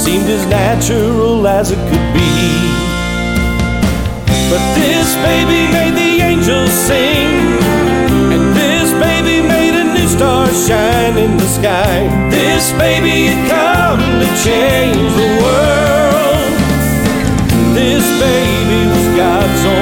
seemed as natural as it could be. But this baby made the angels sing, and this baby made a new star shine in the sky. This baby had come to change the world. This baby was God's own